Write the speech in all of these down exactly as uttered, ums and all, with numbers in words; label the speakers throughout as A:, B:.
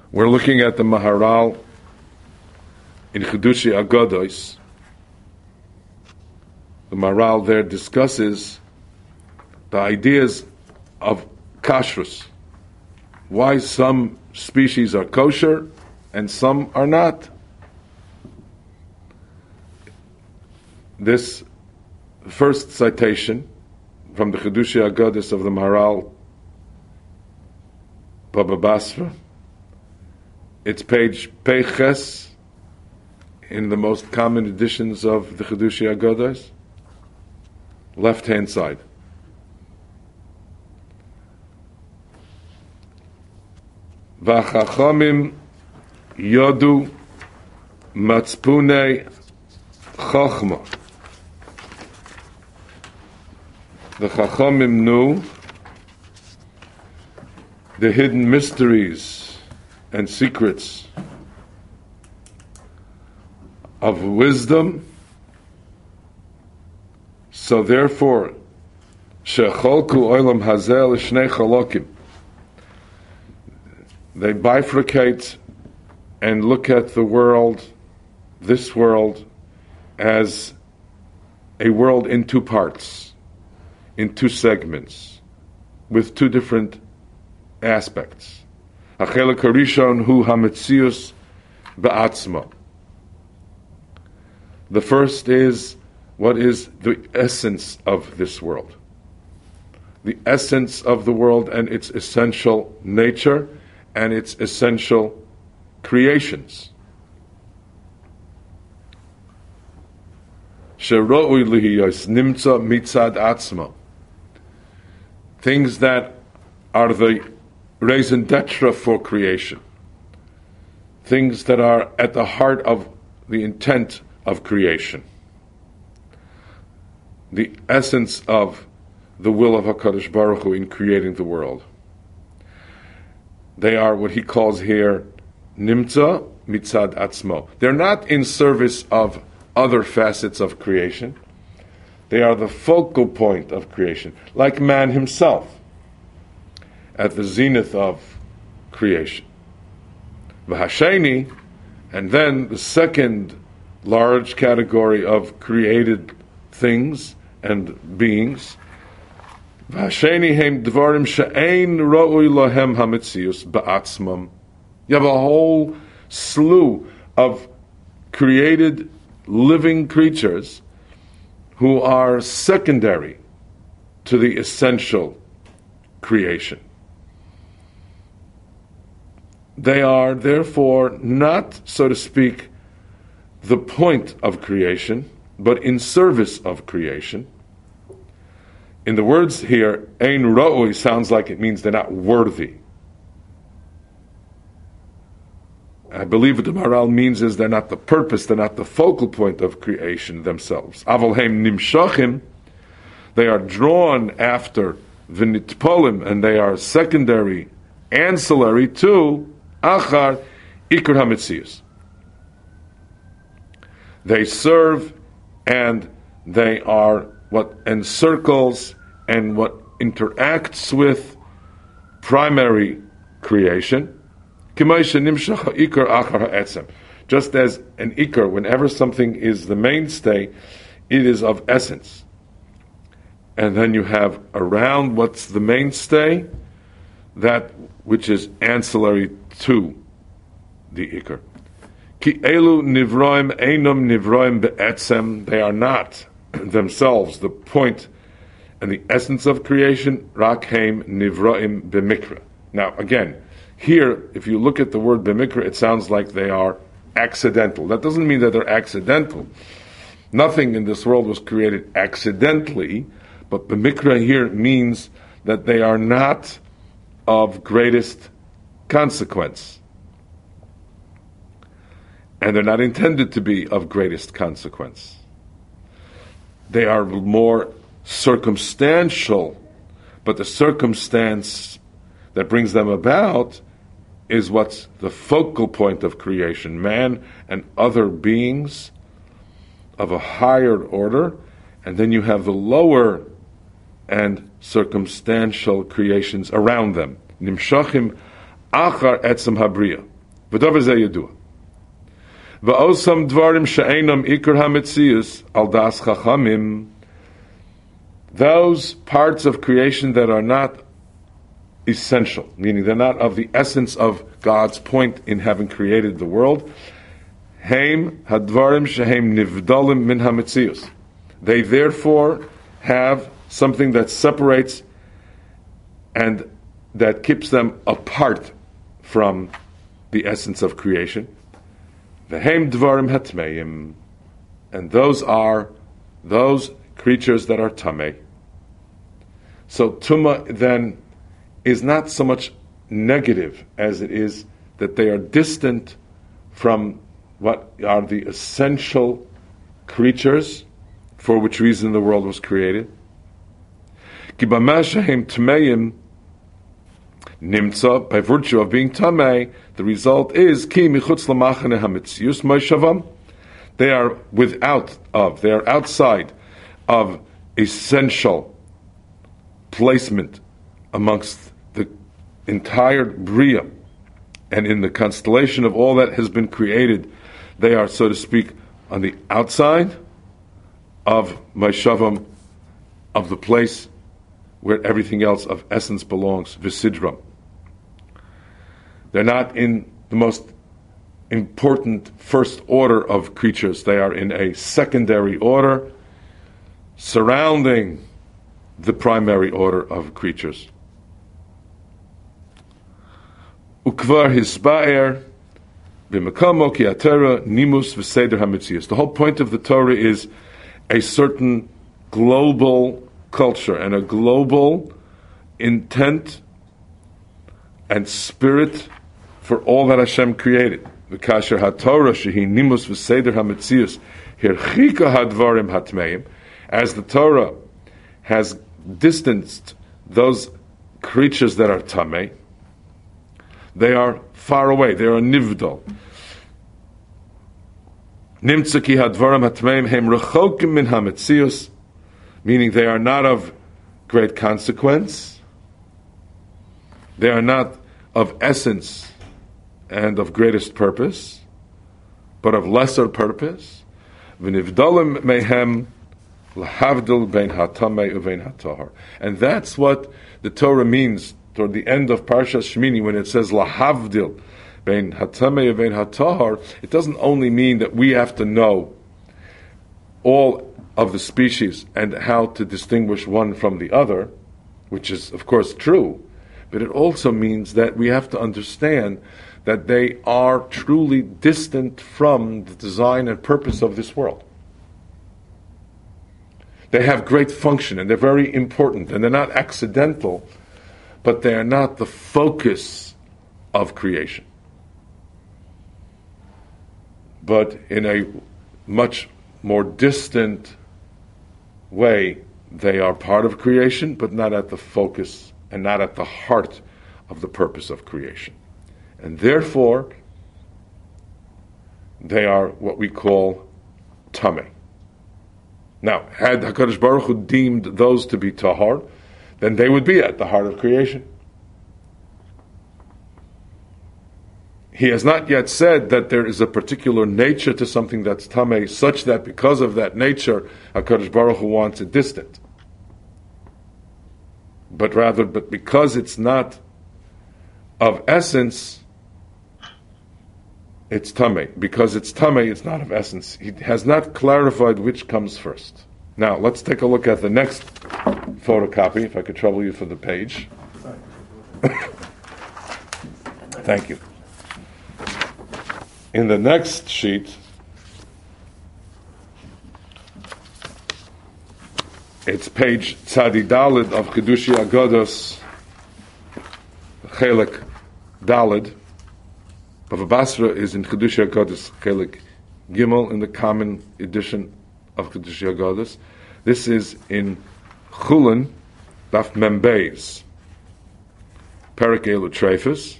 A: We're looking at the Maharal in Chidushei Agados. The Maharal there discusses the ideas of kashrus, why some species are kosher and some are not. This first citation from the Chidushei Agados of the Maharal, Baba Basra, it's page Peiches in the most common editions of the Chidushei Agados, left-hand side. V'chachamim yodu matzpunei chachma. The Chachamim knew the hidden mysteries and secrets of wisdom. So therefore, shecholku olam hazel shnei chalokim. They bifurcate and look at the world, this world, as a world in two parts, in two segments, with two different aspects. Hachelek harishon hu hametzius ba'atzma. The first is what is the essence of this world, the essence of the world and its essential nature and its essential creations. Shero'ui lihiyos nimtza mitzad atzma. Things that are the raison d'etre for creation. Things that are at the heart of the intent of creation. The essence of the will of HaKadosh Baruch Hu in creating the world. They are what he calls here nimtza mitzad atzmo. They're not in service of other facets of creation. They are the focal point of creation, like man himself, at the zenith of creation. V'hasheni, and then the second large category of created things and beings, v'hasheni hem dvarim she'ein ro'ui lohem hametzius ba'atzmam. You have a whole slew of created living creatures who are secondary to the essential creation. They are therefore not, so to speak, the point of creation, but in service of creation. In the words here, ein ra'ui sounds like it means they're not worthy. I believe what the Maharal means is they're not the purpose, they're not the focal point of creation themselves. Aval heim nimshachim, they are drawn after v'nitpolim, and they are secondary, ancillary to achar ikar hametzius. They serve and they are what encircles and what interacts with primary creation. Just as an ikar, whenever something is the mainstay, it is of essence. And then you have around what's the mainstay, that which is ancillary to the ikar. Ki elu nivroim einum nivroim be'etzem, they are not themselves the point and the essence of creation. Rak heim nivroim b'mikra. Now again, here, if you look at the word b'mikra, it sounds like they are accidental. That doesn't mean that they're accidental. Nothing in this world was created accidentally, but b'mikra here means that they are not of greatest consequence. And they're not intended to be of greatest consequence. They are more circumstantial, but the circumstance that brings them about is what's the focal point of creation. Man and other beings of a higher order, and then you have the lower and circumstantial creations around them. Nimshachim achar etzem habriya. V'davar zeh yadua. V'osam dvarim she'enam ikar hametzius al das chachamim. Those parts of creation that are not essential, meaning they're not of the essence of God's point in having created the world. Heim hadvarim shehem nivdalim min hametzius. They therefore have something that separates and that keeps them apart from the essence of creation. Vehem dvarim hatmeim, and those are those creatures that are tamei. So tuma then is not so much negative as it is that they are distant from what are the essential creatures for which reason the world was created. Ki b'ma shehem tmeim nimtza, by virtue of being tamei, the result is ki michutz lamachane hametzius moishavam. They are without of, they are outside of essential placement amongst the entire Bria, and in the constellation of all that has been created, they are, so to speak, on the outside of Maishavam, of the place where everything else of essence belongs, Visidram. They're not in the most important first order of creatures. They are in a secondary order surrounding the primary order of creatures. Ukvar hisba'er b'mekamo ki atera nimus v'seder hametzius. The whole point of the Torah is a certain global culture and a global intent and spirit for all that Hashem created. V'kasher haTorah shehi nimus v'seder hametzius hirchika hadvarim hatmeim. As the Torah has distanced those creatures that are tamei, they are far away, they are nivdal. Nimtza ki hadvarim hatmeim hem rechokim min hametzius, meaning they are not of great consequence, they are not of essence and of greatest purpose, but of lesser purpose. V'nivdalim mehem lahavdil bein hatamei uvein hatahar. And that's what the Torah means toward the end of Parshas Shmini when it says lahavdil bein hatamei uvein hatahar. It doesn't only mean that we have to know all of the species and how to distinguish one from the other, which is of course true, but it also means that we have to understand that they are truly distant from the design and purpose of this world. They have great function and they're very important and they're not accidental, but they are not the focus of creation. But in a much more distant way, they are part of creation, but not at the focus and not at the heart of the purpose of creation. And therefore, they are what we call tamei. Now, had HaKadosh Baruch Hu deemed those to be tahar, then they would be at the heart of creation. He has not yet said that there is a particular nature to something that's tamei, such that because of that nature, HaKadosh Baruch Hu wants it distant. But rather, but because it's not of essence, it's tamei. Because it's tamei, it's not of essence. He has not clarified which comes first. Now, let's take a look at the next photocopy, if I could trouble you for the page. Thank you. In the next sheet, it's page Tzadi Dalid of Kedushi Agodos, Chelik Dalid. Bava Basra is in Kedushi Agodos, Chelik Gimel, in the common edition of Kedushi Agodos. This is in Chulin, Daf Membeis, Perek Elu Treifus,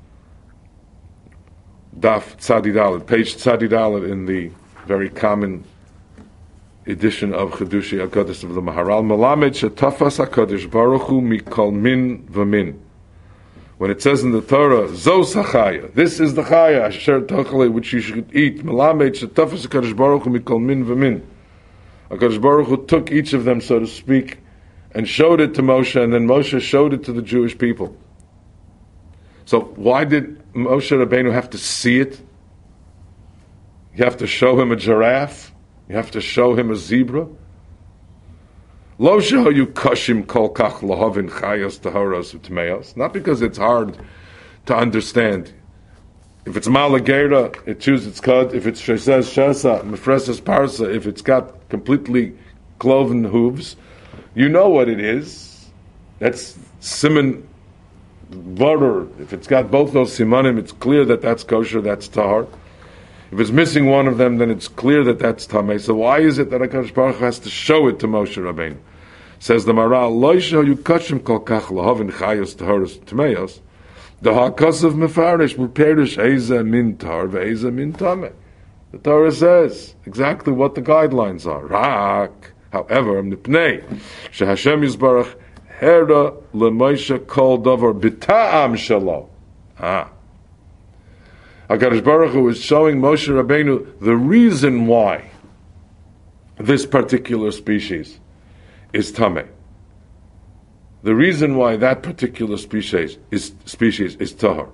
A: Daf Tzadi Dalid, page Tzadi Dalid in the very common edition of Chedushi Agodos of the Maharal. Melamed shetafas HaKadosh Baruch Hu mikol min v'min. when it says in the Torah, Zos HaChaya, this is the Chaya, Asher Tachale, which you should eat, Melamed Shetafas HaKadosh Baruch Hu Mikol Min V'Min. HaKadosh Baruch Hu took each of them, so to speak, and showed it to Moshe, and then Moshe showed it to the Jewish people. So why did Moshe Rabbeinu have to see it? You have to show him a giraffe? You have to show him a zebra? Lo shehayu kashim kol kach lahavin chayos taharos u'tmeos. Not because it's hard to understand. If it's malagera, it chews its cud. If it's shesez shesa, mefreses parsa, if it's got completely cloven hooves, you know what it is. That's siman butter. If it's got both those simanim, it's clear that that's kosher, that's tahar. If it's missing one of them, then it's clear that that's tamei. So why is it that HaKadosh Baruch Hu has to show it to Moshe Rabbeinu? Says the Maral, Lo yishayu kashim kol kach lahavin chayos taharos tameos. The hakasav mefarish meperish eiza min tar ve'eiza min tameh. The Torah says exactly what the guidelines are. Rak, however, mipnei shehashem yisbarach hera leMoshe kol davar b'ta'am shalo. Ah. HaKadosh Baruch Hu is showing Moshe Rabbeinu the reason why this particular species is tameh. The reason why that particular species is species is tahar.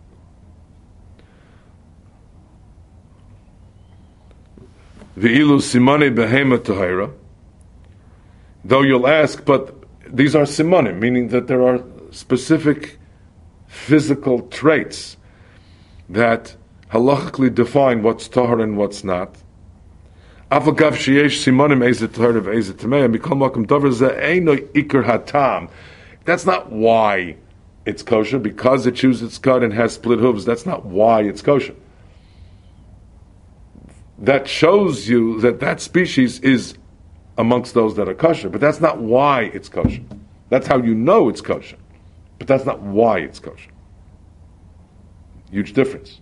A: V'ilu simane behema tahira. Though you'll ask, but these are simanim, meaning that there are specific physical traits that halachically define what's tahar and what's not. Afagav sheyesh simanim ezet tahar of ezet tamei, mikol makom davar ze eino ikar hatam. That's not why it's kosher, because it chews its cud and has split hooves. That's not why it's kosher. That shows you that that species is amongst those that are kosher, but that's not why it's kosher. That's how you know it's kosher, but that's not why it's kosher. Huge difference.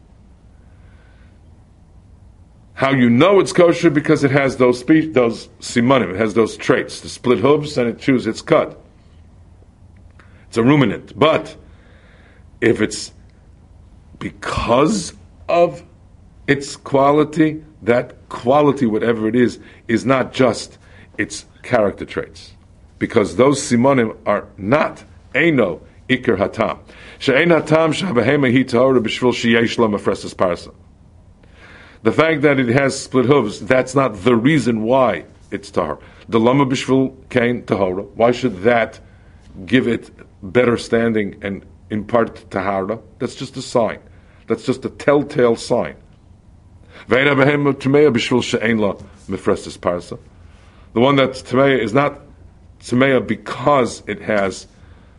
A: How you know it's kosher, because it has those spe- those simanim, it has those traits, the split hooves, and it chews its cud. It's a ruminant. But if it's because of its quality, that quality, whatever it is, is not just its character traits, because those simanim are not eino ikar hatam. She'ein hatam she'habahema hi tahora b'shvil sheyesh la mefreses parsa. The fact that it has split hooves, that's not the reason why it's tahor. The lama b'shvil kain tahora. Why should that give it better standing and impart tahara? That's just a sign. That's just a telltale sign. Ve'ein habahema tumeya b'shvil she'ein la mefreses parsa. The one that's tumeya is not tumeya because it has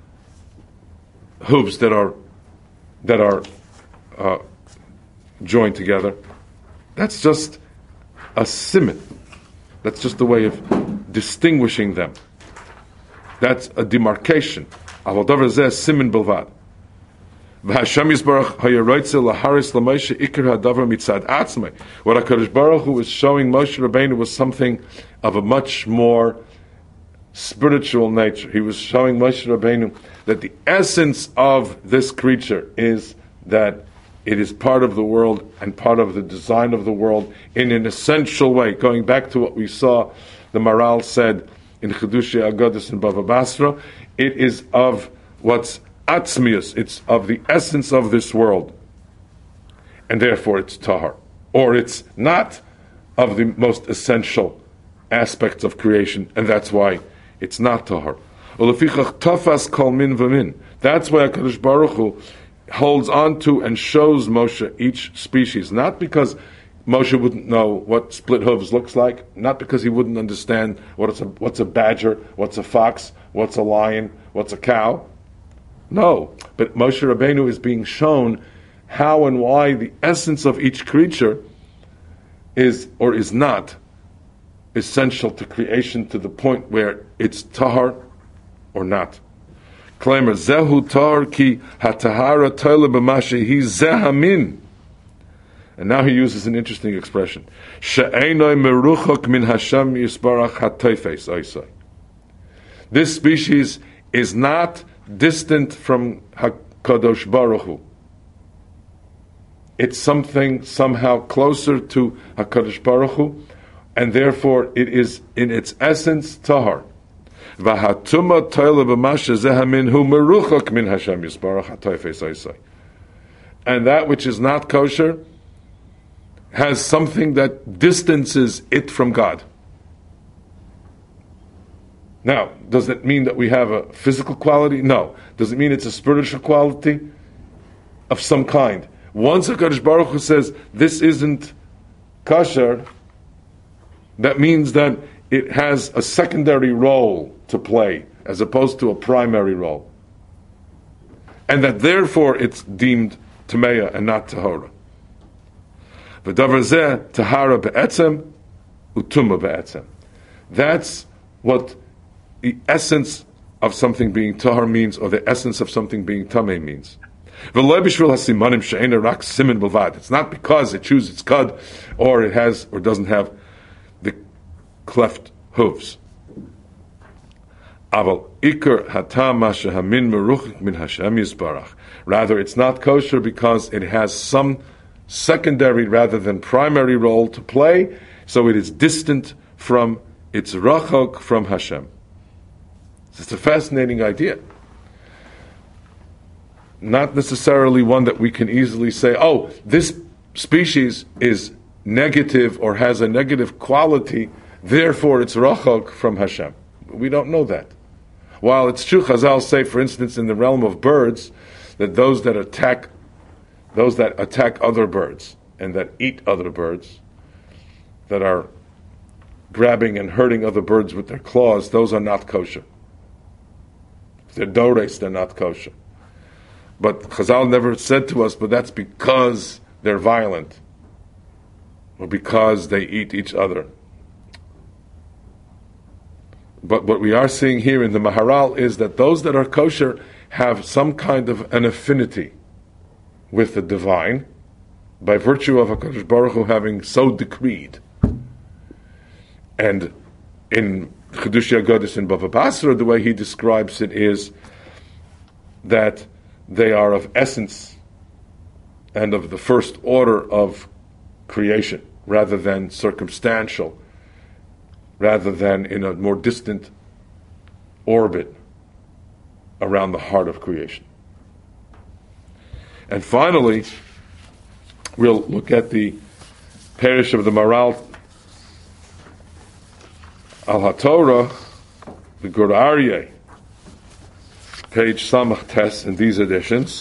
A: hooves that are that are uh, joined together. That's just a siman. That's just a way of distinguishing them. That's a demarcation. Aval davar zeh siman bilvad. V'Hashem Yisbarach hayaroitze laharis laMoshe ikar hadavar mitzad atzmei. What HaKadosh Baruch Hu was showing Moshe Rabbeinu was something of a much more spiritual nature. He was showing Moshe Rabbeinu that the essence of this creature is that it is part of the world and part of the design of the world in an essential way. Going back to what we saw, the Maral said in Chedushei Agadis and Bava Basra, it is of what's atzmius, it's of the essence of this world, and therefore it's tahar. Or it's not of the most essential aspects of creation, and that's why it's not tahar. Tafas kol min v'min. That's why HaKadosh Baruch Hu holds on to and shows Moshe each species, not because Moshe wouldn't know what split hooves looks like, not because he wouldn't understand what it's a, what's a badger, what's a fox, what's a lion, what's a cow. No, but Moshe Rabbeinu is being shown how and why the essence of each creature is or is not essential to creation, to the point where it's tahar or not. Claimer zehu tahar ki hatahara toile b'mashe hi zehamin. And now he uses an interesting expression. She'enoi meruchok min Hashem yisbarach hatoifes oisai. This species is not distant from HaKadosh Kadosh Baruch Hu. It's something somehow closer to HaKadosh Baruch Hu, and therefore it is in its essence tahar. V'hatuma toile b'masha zehamin hu meruchak min Hashem yisbarach hatoifes oisai. And that which is not kosher has something that distances it from God. Now, does it mean that we have a physical quality? No. Does it mean it's a spiritual quality? Of some kind. Once HaKadosh Baruch Hu says, this isn't kosher, that means that it has a secondary role to play, as opposed to a primary role. And that therefore it's deemed Tameya and not Tahora. V'davar zeh Tahara be'etzem, utuma be'etzem. That's what the essence of something being tahar means, or the essence of something being tameh means. It's not because it chews its cud, or it has or doesn't have the cleft hooves. Rather, it's not kosher because it has some secondary rather than primary role to play, so it is distant from its rachok from Hashem. It's a fascinating idea. Not necessarily one that we can easily say, oh, this species is negative or has a negative quality, therefore it's rachok from Hashem. We don't know that. While it's true, Chazal say, for instance, in the realm of birds, that those that attack, those that attack other birds and that eat other birds, that are grabbing and hurting other birds with their claws, those are not kosher. If they're dores, they're not kosher. But Chazal never said to us, but that's because they're violent, or because they eat each other. But what we are seeing here in the Maharal is that those that are kosher have some kind of an affinity with the divine, by virtue of HaKadosh Baruch Hu having so decreed. And in Chedush Yagodis in Bava Basra, the way he describes it is that they are of essence and of the first order of creation, rather than circumstantial, rather than in a more distant orbit around the heart of creation. And finally, we'll look at the parish of the Maharal Al HaTorah, the Gur Aryeh, page Samach Tes in these editions,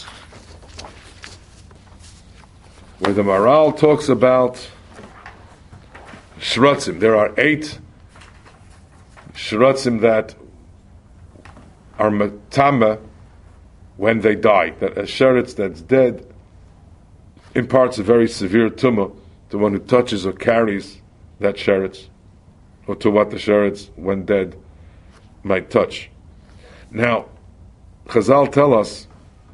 A: where the Maharal talks about shratzim. There are eight shratzim that are matama when they die. That a sheretz that's dead imparts a very severe tumah to one who touches or carries that sheretz, or to what the sheretz, when dead, might touch. Now, Chazal tell us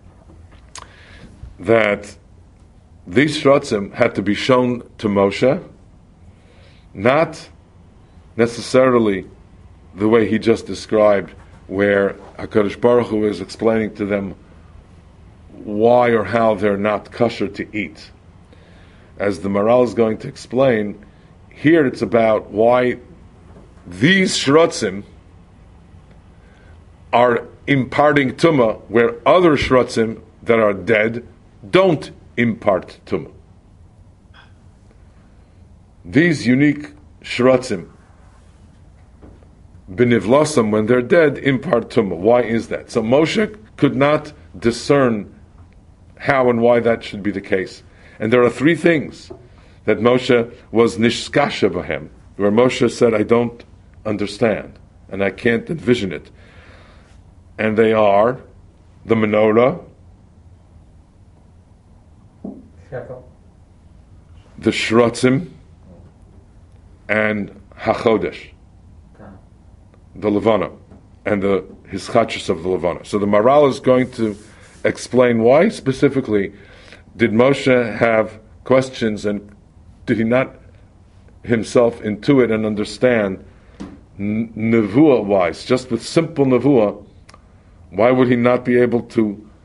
A: that these shratzim had to be shown to Moshe, not necessarily the way he just described, where HaKadosh Baruch Hu is explaining to them why or how they're not kosher to eat. As the Maharal is going to explain, here it's about why these shratzim are imparting tumah, where other shratzim that are dead don't impart tumah. These unique shratzim, benivlosam, when they're dead, impart tumah. Why is that? So Moshe could not discern how and why that should be the case. And there are three things that Moshe was nishkasha b'hem, where Moshe said, I don't understand, and I can't envision it. And they are the menorah, the shratzim, and hachodesh, the levana, and the hischachus of the levana. So the Maharal is going to explain why specifically did Moshe have questions, and did he not himself intuit and understand nevuah wise, just with simple nevuah, why would he not be able to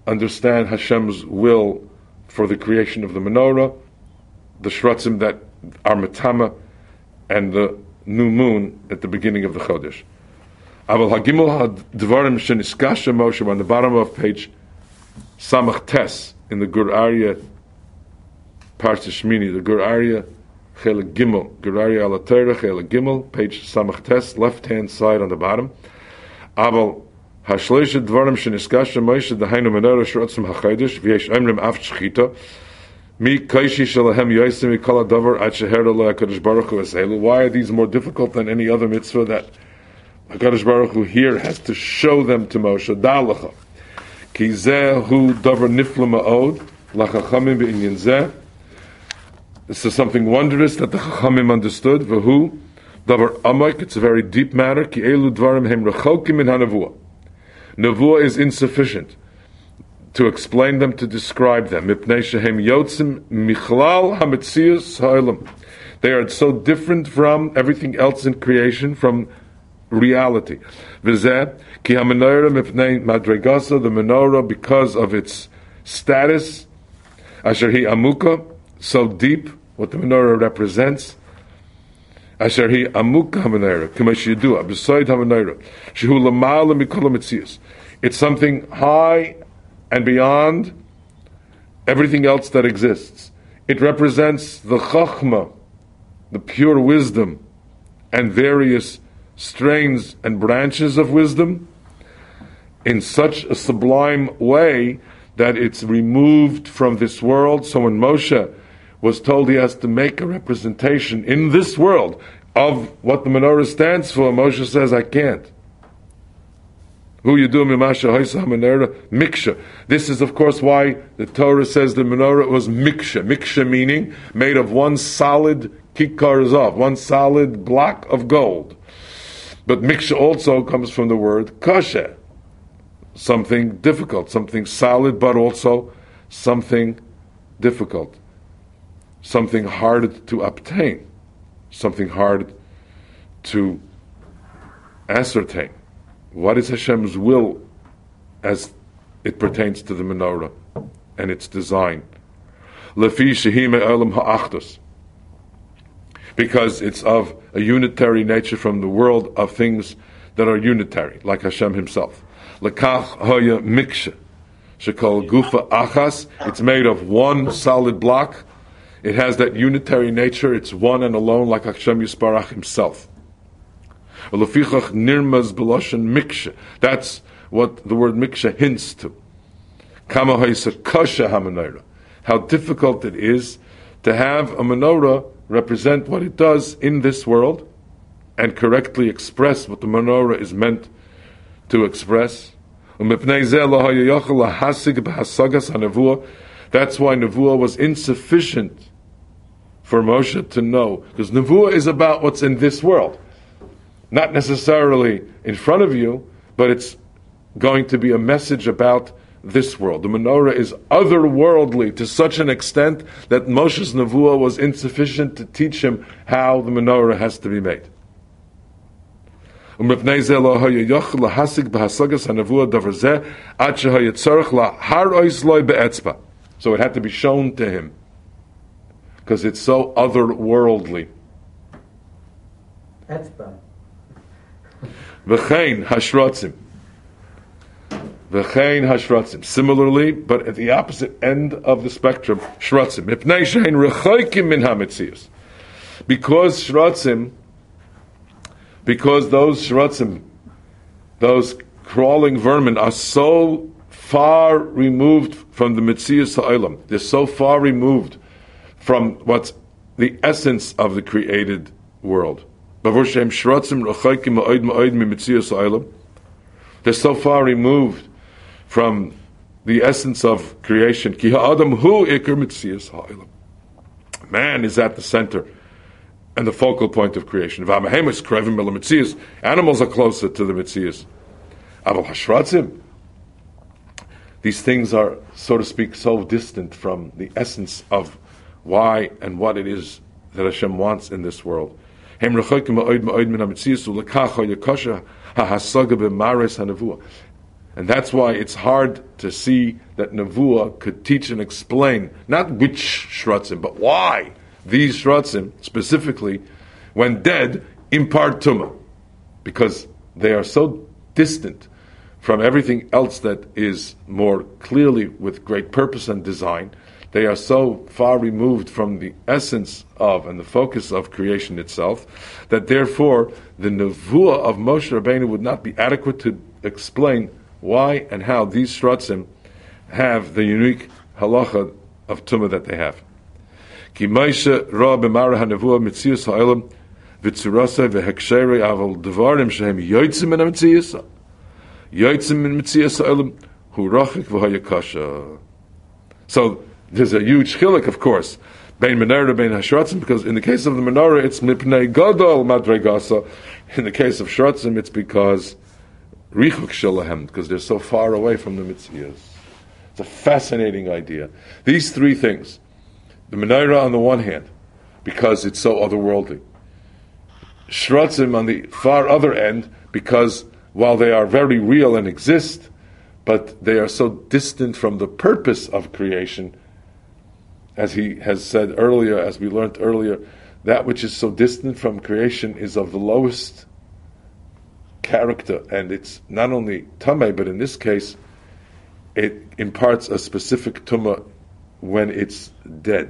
A: understand Hashem's will for the creation of the menorah, the shratzim that are metama, and the new moon at the beginning of the Chodesh. Aval hagimel hadvarim sheniskasha Moshe, on the bottom of page Samach Tes in the Gur Aryeh Parsha Shmini, the Gur Aryeh Chelik Gimel, Gur Aryeh Ala Torah Chelik Gimel, page Samach Tes, left hand side on the bottom. Aval hashleisha dvarim sheniskasha Moshe dahainu menorah shrotzim hachodesh v'yesh emrim av shchita mi kaishi shalahem yoisim mikol hadavar ad sheher lo HaKadosh Baruch Hu eselu. Why are these more difficult than any other mitzvah that HaKadosh Baruch Hu here has to show them to Moshe? Da'alecha ki zeh hu davar nifla ma'od lachachamim b'inyan zeh. This is something wondrous that the Chachamim understood. V'hu davar amak, it's a very deep matter. Ki elu dvarim hem rechokim min ha'nevuah. Nevuah is insufficient to explain them, to describe them. Mipnei shehem yotzim michlal hametzius ha'olam. They are so different from everything else in creation, from reality. V'zeh ki hamenorah mipnei madregasa, the menorah, because of its status, asher hi amuka, so deep, what the menorah represents. Asher hi amuka hamenorah, k'mash yidua, b'soid hamenorah, shehu lamala mikol hametzius. It's something high and beyond everything else that exists. It represents the chachma, the pure wisdom, and various strains and branches of wisdom in such a sublime way that it's removed from this world. So when Moshe was told he has to make a representation in this world of what the menorah stands for, Moshe says, I can't. Who you do miksha. This is, of course, why the Torah says the menorah was miksha. Miksha meaning made of one solid kikar zav, one solid block of gold. But miksha also comes from the word kasher, something difficult, something solid, but also something difficult, something hard to obtain, something hard to ascertain. What is Hashem's will as it pertains to the menorah and its design? Lefi shehi me'olam ha'achdus, because it's of a unitary nature from the world of things that are unitary, like Hashem Himself. Lekach hoya miksha shekol gufa achas. It's made of one solid block. It has that unitary nature. It's one and alone, like Hashem Yisparach Himself. That's what the word miksha hints to. How difficult it is to have a menorah represent what it does in this world and correctly express what the menorah is meant to express. That's why nevuah was insufficient for Moshe to know, because nevuah is about what's in this world. Not necessarily in front of you, but it's going to be a message about this world. The menorah is otherworldly to such an extent that Moshe's nevuah was insufficient to teach him how the menorah has to be made. So it had to be shown to him, because it's so otherworldly.
B: Etzba.
A: V'chein hashratzim. V'chein hashratzim. Similarly, but at the opposite end of the spectrum, shratzim. Mipnei shein rechoikim min hametzius. Because shratzim, because those shratzim, those crawling vermin, are so far removed from the metzius ha'olam. They're so far removed from what's the essence of the created world. They're so far removed from the essence of creation. Man is at the center and the focal point of creation. Animals are closer to the Metzius. These things are, so to speak, so distant from the essence of why and what it is that Hashem wants in this world. And that's why it's hard to see that Nevuah could teach and explain, not which Shratzim, but why these Shratzim, specifically, when dead, impart Tumah. Because they are so distant from everything else that is more clearly with great purpose and design. They are so far removed from the essence of and the focus of creation itself, that therefore the Nevuah of Moshe Rabbeinu would not be adequate to explain why and how these Shratzim have the unique halacha of Tumah that they have. Ki Moshe ra b'mara ha-nevuah mitzias ha'olam v'tzurasa v'heksheri aval devarim shehem yoytzim min ha-mitzias yoytzim min mitzias ha'olam hu rachik v'hayakasha. So there's a huge chiluk, of course, bein menorah bein hashratzim, because in the case of the menorah it's mipnei gadol madregasa. In the case of shratzim it's because richuk shelahem, because they're so far away from the mitzias. It's a fascinating idea. These three things, the menorah on the one hand, because it's so otherworldly, shratzim on the far other end, because while they are very real and exist, but they are so distant from the purpose of creation. As he has said earlier, as we learned earlier, that which is so distant from creation is of the lowest character, and it's not only tameh, but in this case, it imparts a specific tumah when it's dead.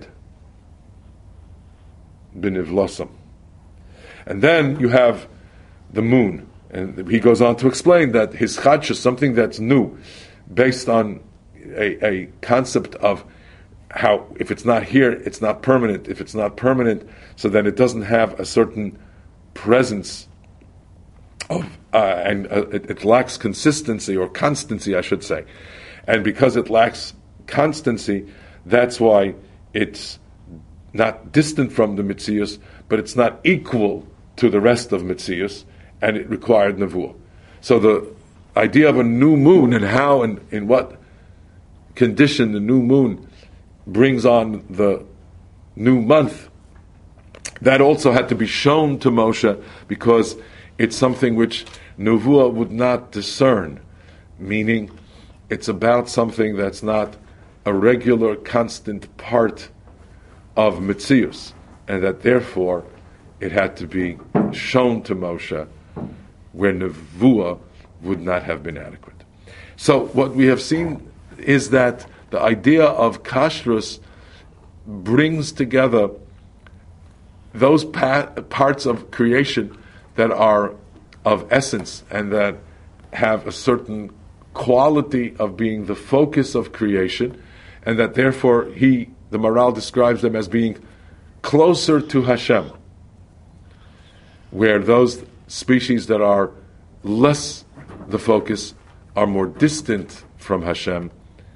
A: B'nivlosam. And then you have the moon, and he goes on to explain that his chadsh is something that's new, based on a, a concept of how if it's not here, it's not permanent. If it's not permanent, so then it doesn't have a certain presence of, uh, and uh, it, it lacks consistency or constancy, I should say. And because it lacks constancy, that's why it's not distant from the Mitzias, but it's not equal to the rest of Mitzias, and it required Nevuah. So the idea of a new moon and how and in what condition the new moon brings on the new month, that also had to be shown to Moshe, because it's something which Nevuah would not discern, meaning it's about something that's not a regular, constant part of Metzius, and that therefore it had to be shown to Moshe, where Nevuah would not have been adequate. So what we have seen is that the idea of kashrus brings together those pa- parts of creation that are of essence and that have a certain quality of being the focus of creation, and that therefore he, the Maral, describes them as being closer to Hashem, where those species that are less the focus are more distant from Hashem.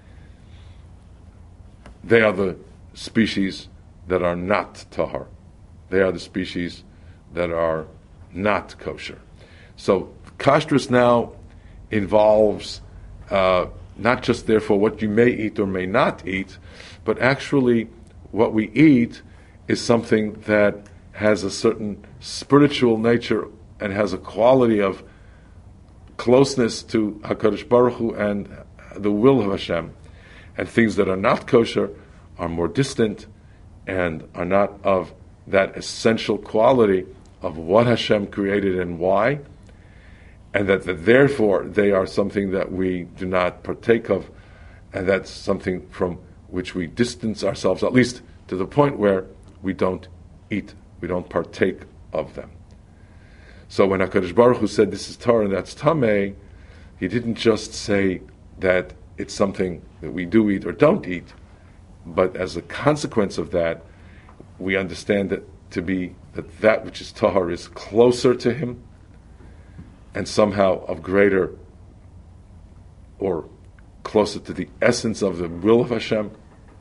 A: They are the species that are not tahar. They are the species that are not kosher. So kashrus now involves uh, not just therefore what you may eat or may not eat, but actually what we eat is something that has a certain spiritual nature and has a quality of closeness to HaKadosh Baruch Hu and the will of Hashem. And things that are not kosher are more distant and are not of that essential quality of what Hashem created and why, and that, that therefore they are something that we do not partake of, and that's something from which we distance ourselves, at least to the point where we don't eat, we don't partake of them. So when HaKadosh Baruch Hu said this is Torah and that's Tameh, he didn't just say that it's something that we do eat or don't eat, but as a consequence of that, we understand that to be that that which is Tahar is closer to him and somehow of greater or closer to the essence of the will of Hashem,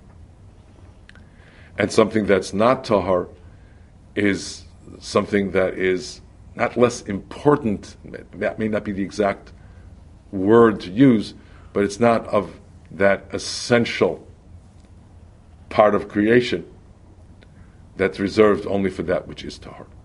A: and something that's not Tahar is something that is not less important. That may not be the exact word to use, but it's not of that essential part of creation that's reserved only for that which is Tahar.